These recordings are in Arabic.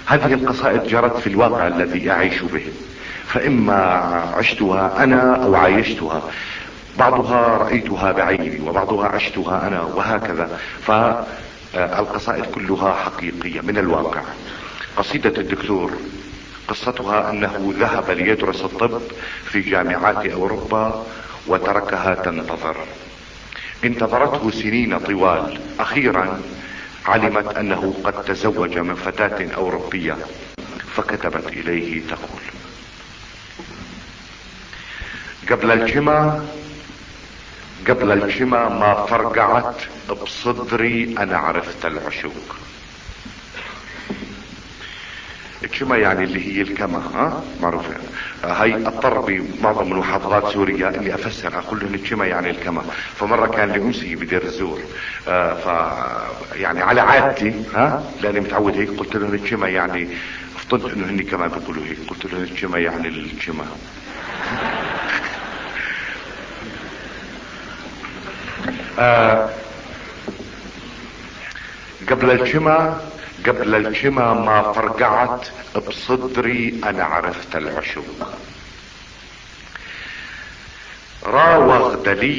هذه القصائد جرت في الواقع الذي اعيش به، فاما عشتها انا او عايشتها، بعضها رأيتها بعيني وبعضها عشتها انا وهكذا، فالقصائد كلها حقيقية من الواقع. قصيدة الدكتور قصتها انه ذهب ليدرس الطب في جامعات اوروبا وتركها تنتظر، انتظرته سنين طوال، اخيرا علمت انه قد تزوج من فتاة اوروبية، فكتبت اليه تقول: قبل الجمع ما فرقعت بصدري انا عرفت العشوق. الجمع يعني اللي هي الكما، معروف يعني. هاي اضطر بمعظم محافظات سوريا اني افسر اقول لهم الجمع يعني الكما. فمرة كان لأنسي بدير الزور، يعني على عادتي لاني متعود هيك، قلت لهم الجمع يعني، فطنت انه هني كمان بيقولوا هيك، قلت لهم الجمع يعني الجمع. قبل الجمع ما فرقعت بصدري انا عرفت العشوق. راوغ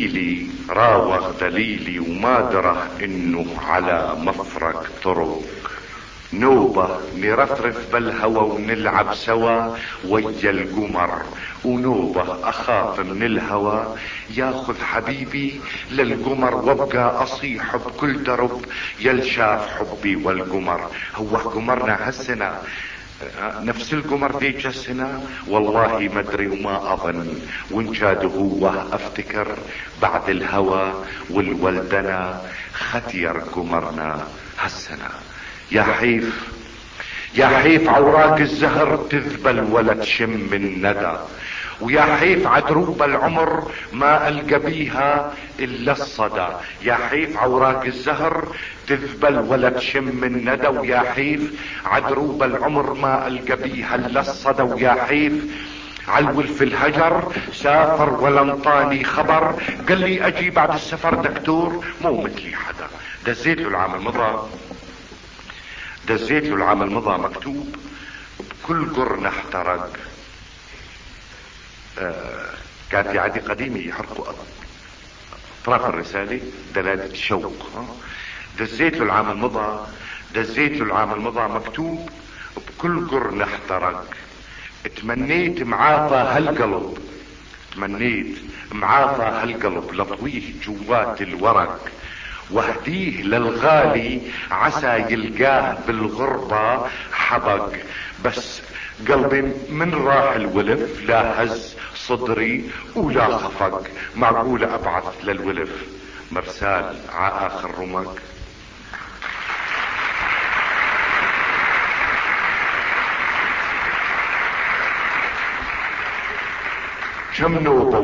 دليلي وما دره انه على مفرق طرق، نوبة نرفرف بالهوى ونلعب سوا ويا القمر، ونوبة اخاف من الهوى ياخذ حبيبي للقمر، وابقى اصيح بكل درب يلشاف حبي والقمر. هو قمرنا هالسنة نفس القمر ذيك السنة؟ والله ما ادري وما اظن، وان جاد هو افتكر بعد الهوى والولدنا ختير قمرنا هالسنة. يا حيف عوراق الزهر تذبل ولا تشم الندى، ويا حيف عدروب العمر ما القى بيها الا الصدى. يا حيف عوراق الزهر تذبل ولا تشم الندى، ويا حيف عدروب العمر ما القى بيها الا الصدى. ويا حيف علول في الهجر سافر ولا انطاني خبر، قال لي اجي بعد السفر دكتور مو مثلي حدا. دزيت له العام المضى مكتوب بكل قرن احترق. كانت في عهد قديم يحرقوا اطراف الرسالة دلالة الشوق. دزيت له العام المضى مكتوب بكل قرن احترق. تمنيت معاطى هالقلب لطويه جوات الورق، واهديه للغالي عسى يلقاه بالغربة حبق. بس قلبي من راح الولف لا هز صدري ولا خفق، معقولة ابعث للولف مرسال ع اخر رمق؟ كم نوبة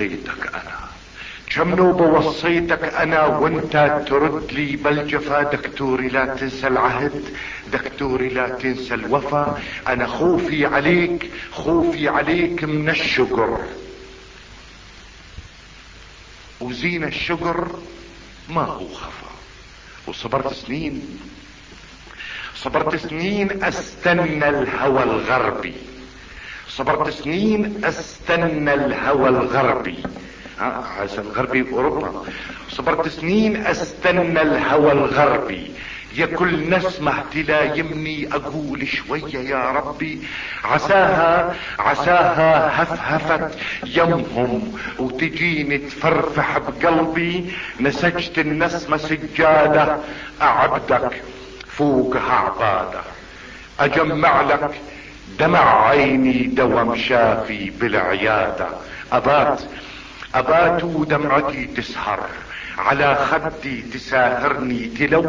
وصيتك انا وانت ترد لي بالجفا. دكتوري لا تنسى العهد، دكتوري لا تنسى الوفا. انا خوفي عليك من الشجر، وزين الشجر ما هو خفا. وصبرت سنين استنى الهوى الغربي، عشان الغربي باوروبا. صبرت سنين استنى الهوى الغربي، يا كل نسمة تلايمني اقول شوية يا ربي. عساها هفهفت يمهم وتجيني تفرفح بقلبي. نسجت النسمة سجادة اعبدك فوقها عبادة، اجمع لك دمع عيني دوم شافي بالعيادة. ابات ودمعتي تسهر على خدي تساهرني،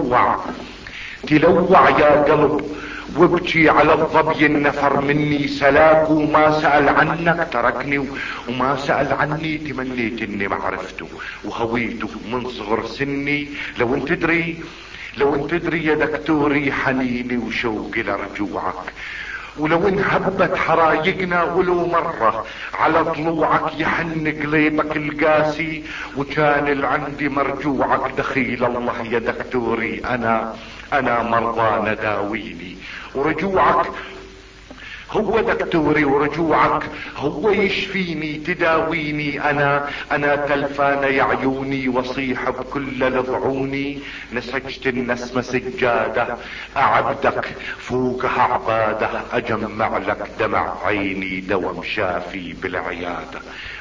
تلوع يا قلب وابكي على الظبي النفر مني. سلاك وما سأل عنك تركني، وما سأل عني تمنيت اني معرفته وهويته من صغر سني. لو انت تدري يا دكتوري حنيني وشوقي لرجوعك، ولو انهبت حرايقنا ولو مرة على طلوعك يحن قليبك القاسي، وكان العندي مرجوعك. دخيل الله يا دكتوري انا مرضى نداويني، ورجوعك هو دكتوري، ورجوعك هو يشفيني تداويني. انا تلفان يا عيوني واصيح بكل لضعوني، نسجت النسمة سجادة اعبدك فوقها عبادة، اجمع لك دمع عيني دوم شافي بالعيادة.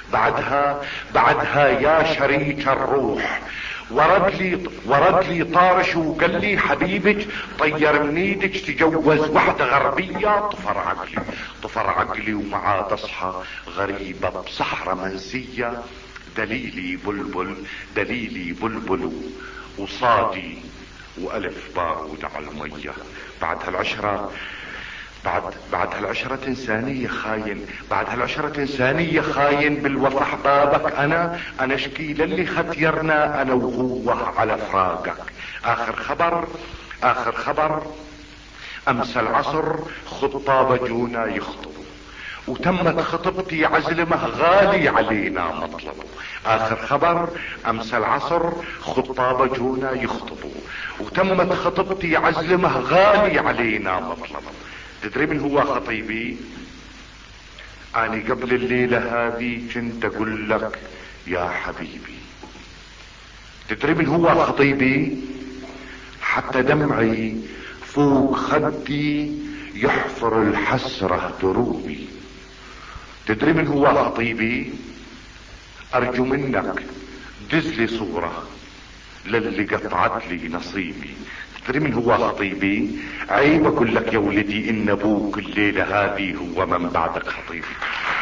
بعدها يا شريك الروح ورد لي طارش وقال لي حبيبك طير من ايدك تجوز واحدة غربية. طفر عقلي ومعاه تصحى غريبة بصحراء منسية، دليلي بلبل وصادي والف بارود على المية. بعد هالعشرة انسانية خاين، بعد هالعشرة انسانية خاين بالوفا احبابك. انا اشكي للي ختيرنا انا وهو على فراقك. اخر خبر امس العصر خطاب جونا يخطبوا، وتمت خطبتي عزلمه غالي علينا مطلب. اخر خبر امس العصر خطاب جونا يخطبوا، وتمت خطبتي عزلمه غالي علينا مطلب. تدري من هو خطيبي؟ اني قبل الليلة هذه كنت اقول لك يا حبيبي. تدري من هو خطيبي؟ حتى دمعي فوق خدي يحفر الحسرة دروبي. تدري من هو خطيبي؟ ارجو منك دزلي صورة للي قطعت لي نصيبي. تدري من هو خطيبي؟ عيب اقول لك يا ولدي ان ابوك الليلة هذه هو من بعدك خطيبي.